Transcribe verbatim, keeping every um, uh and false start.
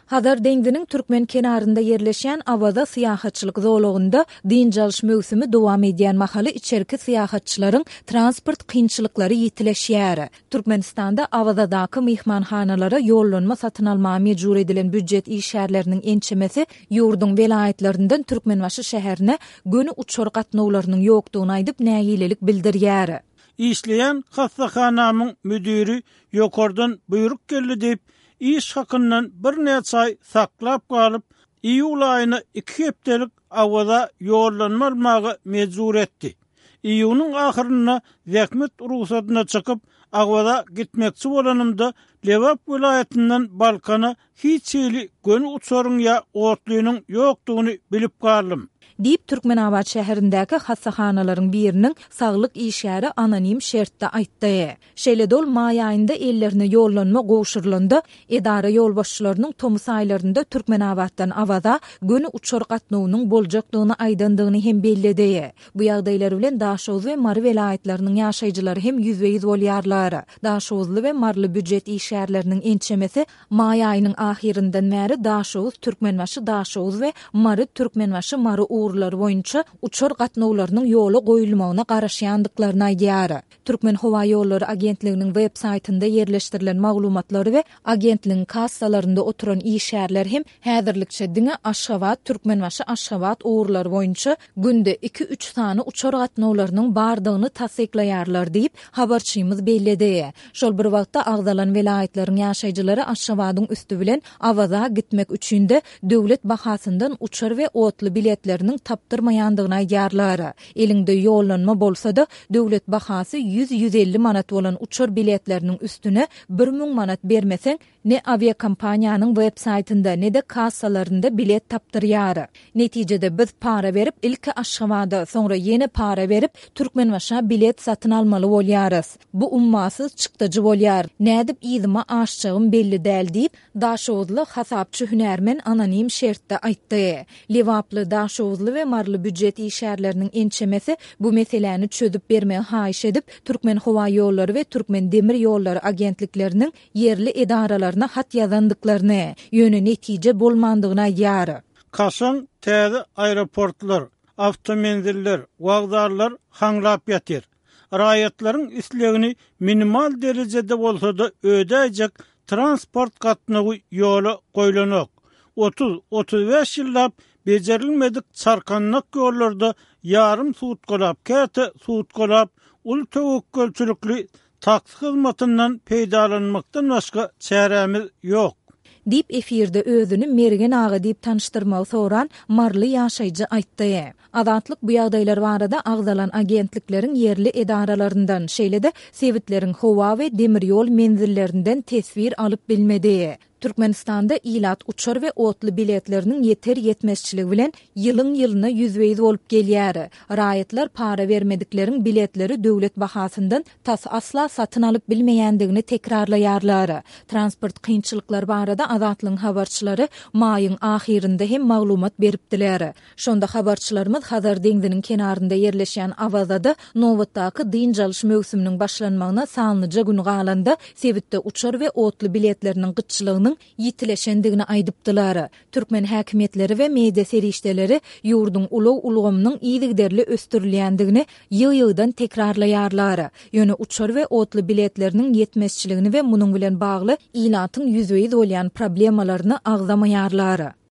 Hazar deňdiňiň türkmen kenarynda yerleşen Awada syýahatçylyk zolugynda diňjalş möwsümi dowam edýän mahaly içerki syýahatçylaryň transport kynçylyklary ýitileşýär. Türkmenistanda Awadaky mehmanhanalara ýollanma satyn almagy mejbur edilen büdjet işgärleriniň ençemesi ýurduň welaýatlerinden Türkmenbaşy şäherine göni uçar gatnawlarynyň ýokdugyny aýdyp nägilelik bildirýär. İşleyen hastahanamın müdürü yokordan buyruk geldi deyip iş hakkından bir neçe ay saklap kalıp iyul ayını iki heptelik Awada yollanma almagy mecbur etti. İyunun ahırına zähmet ruhsatyna çıkıp Awada gitmekçi bolanymda Lewap vilayetinden Balkana hiç eli gönü uçarın ya otluğunun yoktuğunu bilip kaldım. Diýip Türkmenabad şäherindäki hassahanaların birinin saglyk işgäri anonim şertde aýtdy. Şeýledol may aýynda ellerine ýollanma goşurlanda edara ýolbaşçylarynyň tomus aýlarynda Türkmenabaddan Awada göni uçar gatnawynyň boljakdygyny aýdandygyny hem belledi. Bu ýagdaýlar bilen Daşoz we Mary welaýetleriniň ýaşaýjylary hem ýüzbeýiz bolýarlar. Daşozly we Marly büdjet işgärleriniň ençemesi may aýynyň ahirinden bäri Daşoz Türkmenbaşy Daşoz we Mary Türkmenbaşy Mary urlar boýunça uçar gatnawlarynyň ýoly goýulmagyna garaşýandyklaryny aýdýar. Türkmen Howa ýolları agentliginiň web saýtynda yerleşdirilen maglumatlary we agentligiň kassalarynda oturan işgärler hem häzirlikçe diňe Aşgabat Türkmenbaşy Aşgabat urlar boýunça günde iki üç sany uçar gatnawlarynyň bardygyny tasdiklaýarlar diýip habarçymyz belledi. Şol bir wagtda agzalan welaýetleriň ýaşaýjylary Aşgabatyň üstü bilen Awada gitmek üçin de döwlet bahasyndan uçar we otly biletleriniň tapdyrmaýandygyny aýdýarlar. Elinde ýollanma bolsa-da döwlet bahasy yüz yüz elli manat bolan uçar biletleriniň üstüne bir müň manat bermeseň ne aviakompaniýanyň web saýtynda ne de kassalarynda bilet tapdyrýar. Netijede biz para berip ilki Aşgabada, soňra ýene para berip Türkmenbaşa bilet satyn almaly bolýarys. Bu ummasyz çykdyjy bolýar. Nädip ýyzyma aşjagym belli däl diýip Daşowzly hasapçy hünärmen anonim şertde aýtdy. Lewaply Daşowzly we Marly büdjet işgärleriniň ençemesi bu meseleni çözüp bermegi haýyş edip Türkmen Howa ýolları we Türkmen demir ýolları agentlikleriniň yerli edaralarına hat ýazandyklaryny, ýöne netije bolmandygyny aýdýar. Kasan täze aeroportlar, avtomenziller, wagdarlar haňlap ýatyr. Raýatlaryň islegini minimal derejede bolsa-da ödäjek transport gatnawy ýoly goýlanak. otuz otuz beş ýyllap bejerilmedik çarkanlyk ýollarda yarım suutkolap, käte suutkolap, ul tewekkelçilikli taksi hyzmatyndan peýdalanmakdan başga çäremiz ýok. Dip efirde özünü mergen ağa diýip tanıştyrmagy soran Marly ýaşaýjy aýtdy. Adatlyk bu ýagdaýlar barada agzalan agentlikleriň yerli edaralaryndan şeýle-de sewitleriň howa we demir ýol menzillerinden tesvir alyp bilmedi. Türkmenistanda ilat uçar we otly biletleriniň yeter yetmezçiligi bilen ýylyň ýylyna ýüzbeýiz bolup gelýär. Raýatlar para vermedikleriň biletleri döwlet bahasyndan tas asla satyn alyp bilmeýändigini tekrarlaýarlar. Transport kynçylyklar barada adatlyň habarçylary maýyň ahirinde hem maglumat beripdiler. Şonda habarçylarymyz Hazar deňdiňiň kenarynda yerleşen Awada nowatdaky diňjalş möwsüminiň başlanmagyna salnyja gün galanda sewitde uçar we otly biletleriniň gyçylygyny ýitileşendigini aýdypdylar. Türkmen häkimetleri we media serişdeleri ýurduň uluw ulgamynyň ýygyderli östürilýändigini ýyg-ýygdan tekrarlaýarlar. Ýöne uçar we otly biletleriniň yetmezçiligini we munyň bilen bagly ilatyň ýüzbeýiz bolýan problemalaryny agzamaýarlar.